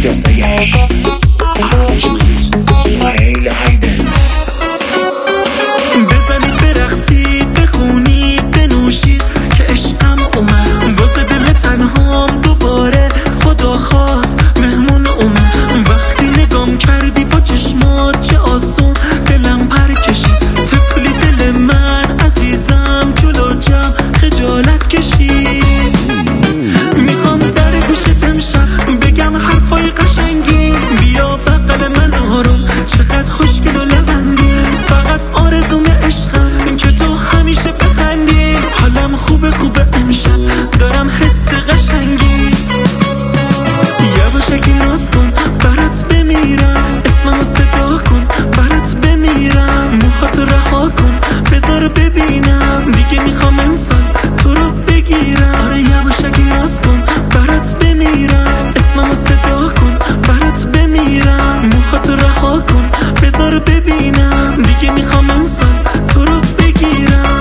احداثيش سهيل هيدن بزنید برقصید بخونید بنوشید که عشقم اومد واسه دل تنهام دوباره خدا خواست مهمون اومد وقتی نگام کردی با چشمات چه آسون دلم پر کشید طفلی دل من عزیزم جلو جمع خجالت کشید میخوام در گوشت امشب بگم حرفای قشنگی بیا بغل من آروم چقدر خوشگل و لبندی فقط آرزوم عشقم این که تو همیشه بخندی حالم خوبه امشب دارم حس قشنگی یواشکی ناز کن برات بمیرم اسممو صدا کن برات بمیرم موهاتو رها کن بذار ببینم دیگه میخوام امسال تو رو بگیرم آره یواشکی ناز کن برات بمیرم اسممو صدا کن برات بمیرم موهاتو رها کن بذار ببینم دیگه میخوام امسال تو رو بگیرم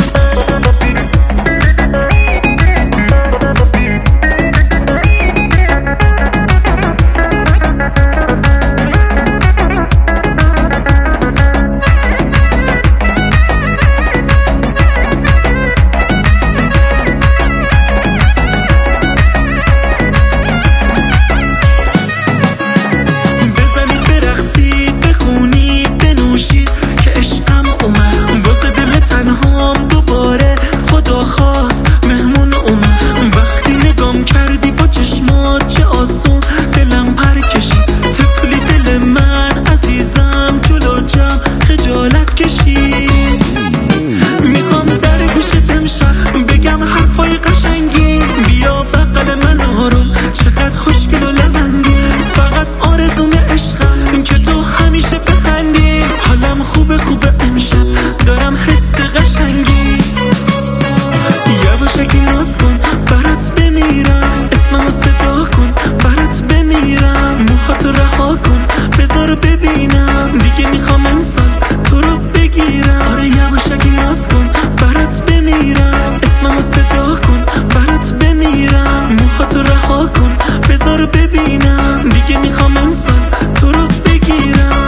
میخوام در گوشت امشب بگم حرفای قشنگی بیا بغل من آروم چقدر خوشگل و لبندی فقط آرزوم عشقم این که تو همیشه بخندی حالم خوبه امشب دارم حس قشنگی یواشکی ناز کن برات بمیرم اسممو صدا کن برات بمیرم موهاتو رها کن بذار ببینم دیگه میخوام امسال تو رو بگیرم آره یواشکی ناز کن برات بمیرم اسممو صدا کن برات بمیرم موهاتو رها کن بذار ببینم دیگه میخوام امسال تو رو بگیرم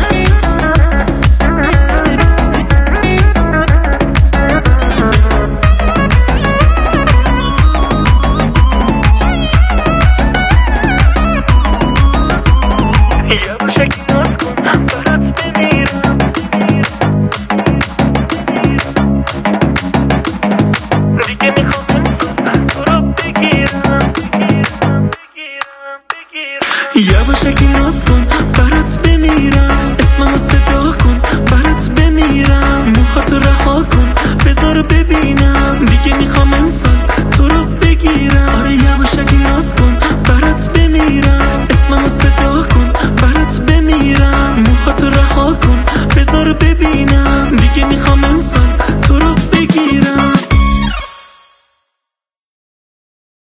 یواشکی ناز کن برات بمیرم دیگه میخوام تو رو بگیرم یواشکی ناز کن برات بمیرم اسممو صدا کن برات بمیرم موهاتو رها کن بذار ببینم دیگه میخوام امسال تو رو بگیرم آره یواشکی ناز کن برات بمیرم اسممو صدا کن برات بمیرم موهاتو رها کن بذار ببینم دیگه میخوام امسال